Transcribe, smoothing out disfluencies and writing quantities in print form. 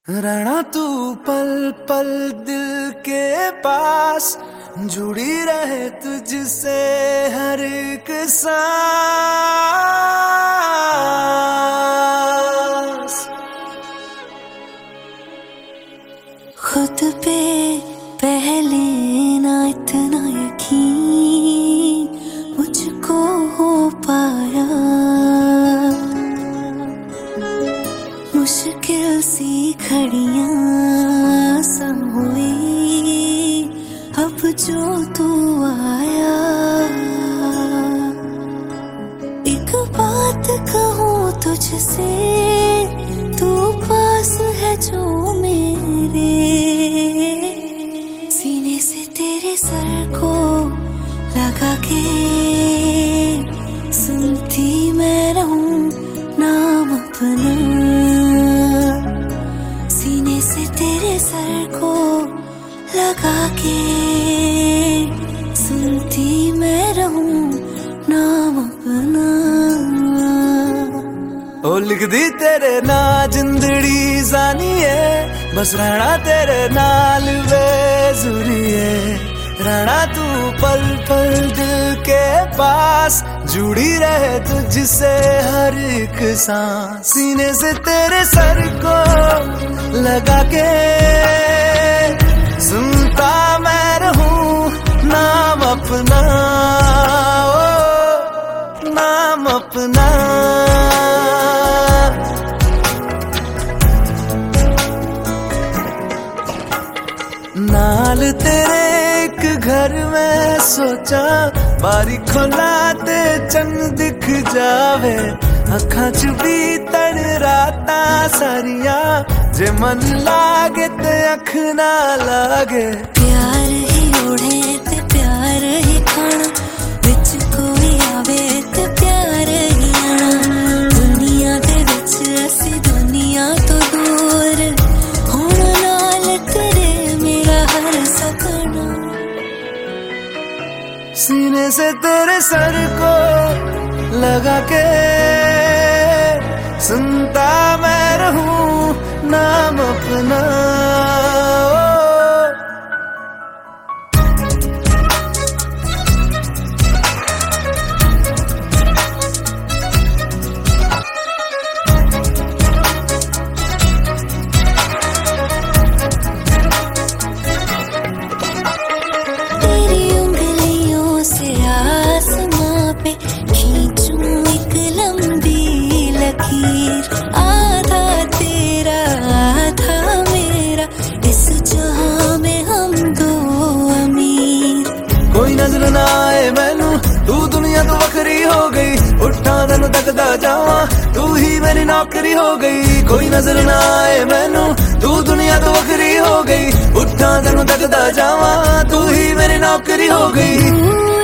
रहना तू पल पल दिल के पास, जुड़ी रहे तुझसे हर एक सांस। खुद पे पहले ना इतना यकीन मुझको हो पाया, मुश्किल सी घड़ियां हुई अब जो तू आया। एक बात कहूँ तुझसे, तू पास है जो मेरे, सीने से तेरे सर को लगा के सुनती मैं रहूं नाम अपना। सीने से तेरे सर को लगा के सुनती मैं रहूं नाम अपना। ओ लिख दी तेरे ना जिंदड़ी जानी है, बस रहना तेरे नाल बेजुरी है। रहना तू पल पल दिल के पास, जुड़ी रहे तुझसे हर एक सांस। सीने से तेरे सर को लगा के सुनता मैं रहूं नाम अपना, ओ नाम अपना। नाल तेरे एक घर में सोचा, बारी खोलाते चंद दिख जावे। अखां च बीतण रातां सारिया, जे मन लागे ते अख ना लागे। प्यार ही ओढ़े ते प्यार ही खाना, विच कोई आवे ते प्यार ही आना। दुनिया दे विच असी दुनिया तो दूर, हुण नाल तेरे मेरा हर सपना। सीने से तेरे सर को लगा के सुनता मैं रहूं नाम अपना। तेरी उंगलियों से आसमां पे खींचूं एक लंबी लकीर। आधा तेरा आधा मेरा, इस जहां में हम दो अमीर। कोई नजर ना आए मैनू, तू दुनिया तो वखरी हो गई। उठा तेनू तकदा जावा, तू ही मेरी नौकरी हो गई। कोई नजर ना आए मैनू, तू दुनिया तो वखरी हो गई। उठा तेनू तकदा जावा, तू ही मेरी नौकरी हो गई।